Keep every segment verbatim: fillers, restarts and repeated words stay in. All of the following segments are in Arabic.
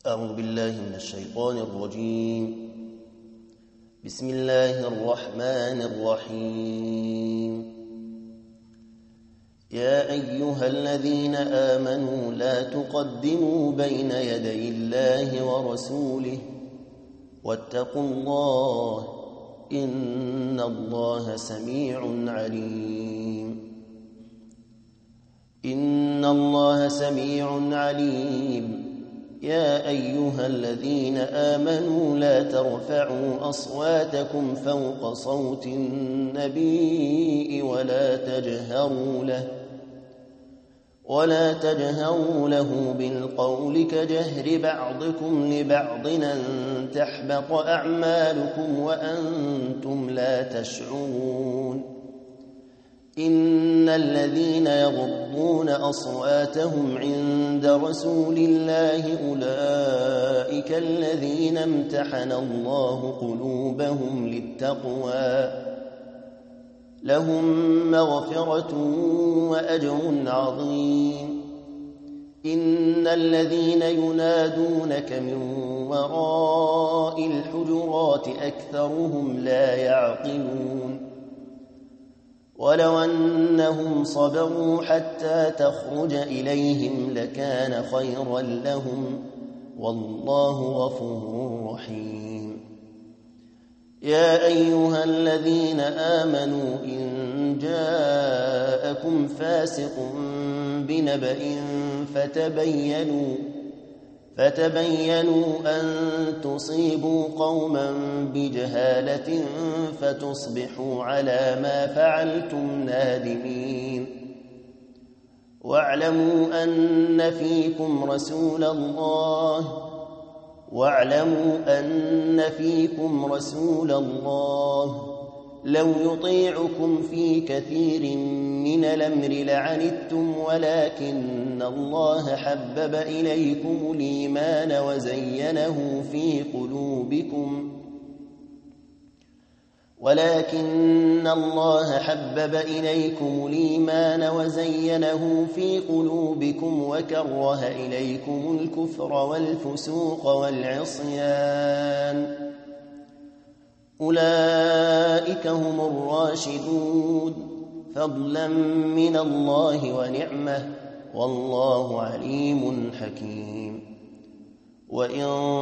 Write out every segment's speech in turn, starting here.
أعوذ بالله من الشيطان الرجيم. بسم الله الرحمن الرحيم. يا أيها الذين آمنوا لا تقدموا بين يدي الله ورسوله واتقوا الله إن الله سميع عليم. إن الله سميع عليم. يا أيها الذين آمنوا لا ترفعوا أصواتكم فوق صوت النبي ولا تجهروا له ولا تجهروا له بالقول كجهر بعضكم لبعض أن تحبط أعمالكم وأنتم لا تشعرون. إن الذين يغضون أصواتهم عند رسول الله أولئك الذين امتحن الله قلوبهم للتقوى لهم مغفرة وأجر عظيم. إن الذين ينادونك من وراء الحجرات أكثرهم لا يعقلون. ولو أنهم صبروا حتى تخرج إليهم لكان خيرا لهم والله غفور رحيم. يا أيها الذين آمنوا إن جاءكم فاسق بنبأ فتبينوا فتبينوا أن تصيبوا قوما بجهالة فتصبحوا على ما فعلتم نادمين. واعلموا أن فيكم رسول الله واعلموا أن فيكم رسول الله لو يطيعكم في كثير من الأمر لعنتم ولكن الله حبب إليكم الإيمان وزينه في قلوبكم ولكن الله حبب إليكم الإيمان وزينه في قلوبكم وكره إليكم الكفر والفسوق والعصيان أولئك هم الراشدون فضلا من الله ونعمة والله عليم حكيم. وإن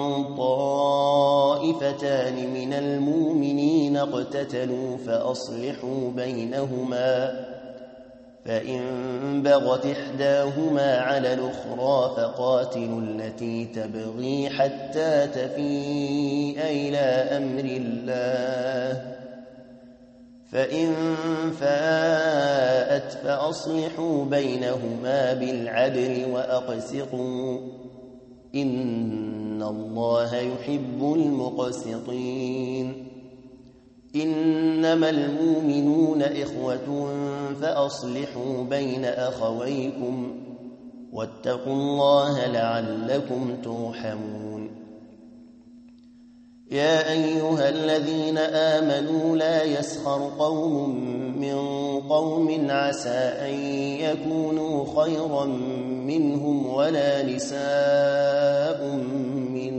طائفتان من المؤمنين اقتتلوا فأصلحوا بينهما فإن بغت إحداهما على الأخرى فقاتلوا التي تبغي حتى تفيء إلى أمر الله فإن فاءت فأصلحوا بينهما بالعدل وأقسطوا إن الله يحب المقسطين. إنما المؤمنون إخوة فأصلحوا بين أخويكم واتقوا الله لعلكم ترحمون. يا أيها الذين آمنوا لا يسخر قوم من قوم عسى أن يكونوا خيرا منهم ولا نساء من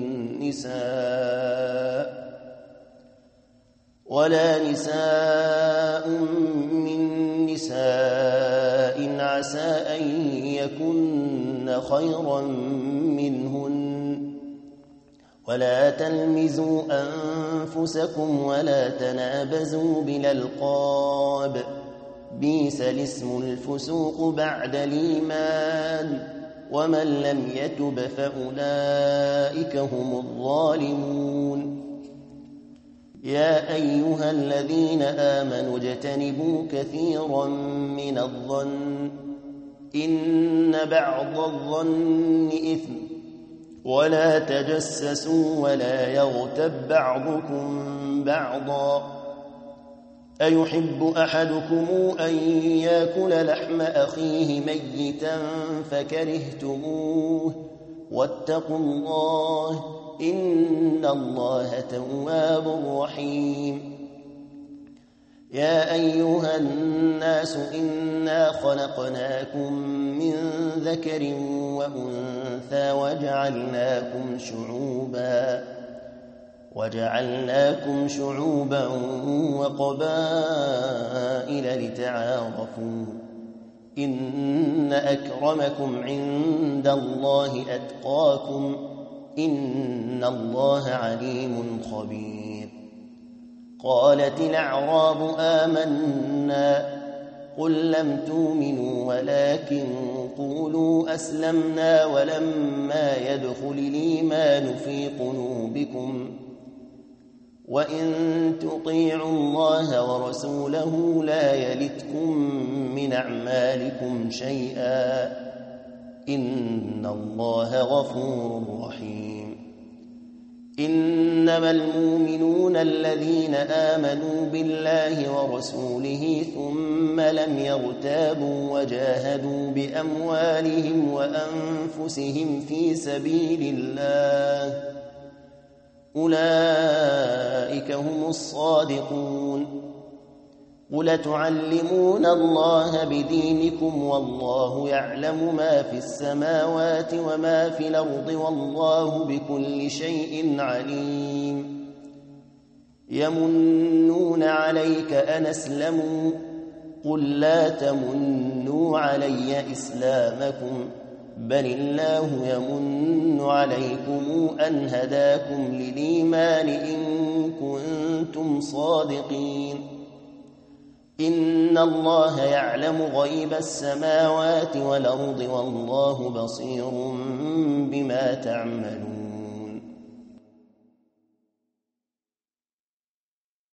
نساء ولا نساء من نساء عسى أن يكن خيرا منهن ولا تلمزوا أنفسكم ولا تنابزوا بالألقاب بئس الاسم الفسوق بعد الإيمان ومن لم يتب فأولئك هم الظالمون. يا أيها الذين آمنوا اجتنبوا كثيرا من الظن إن بعض الظن إثم ولا تجسسوا ولا يغتب بعضكم بعضا أيحب أحدكم أن يأكل لحم أخيه ميتا فكرهتموه واتقوا الله إن الله تواب رحيم. يا أيها الناس إنا خلقناكم من ذكر وأنثى وجعلناكم شعوبا وجعلناكم شعوبا وقبائل لتعارفوا إن أكرمكم عند الله أتقاكم إن الله عليم خبير. قالت الأعراب آمنا قل لم تؤمنوا ولكن قولوا أسلمنا ولما يدخل الإيمان في قلوبكم وإن تطيعوا الله ورسوله لا يلتكم من أعمالكم شيئا إن الله غفور رحيم. إنما المؤمنون الذين آمنوا بالله ورسوله ثم لم يرتابوا وجاهدوا بأموالهم وأنفسهم في سبيل الله أولئك هم الصادقون. قل تعلمون الله بدينكم والله يعلم ما في السماوات وما في الأرض والله بكل شيء عليم. يمنون عليك أن أسلموا قل لا تمنوا علي إسلامكم بل الله يمن عليكم أن هداكم للإيمان إن كنتم صادقين. إن الله يعلم غيب السماوات والأرض والله بصير بما تعملون.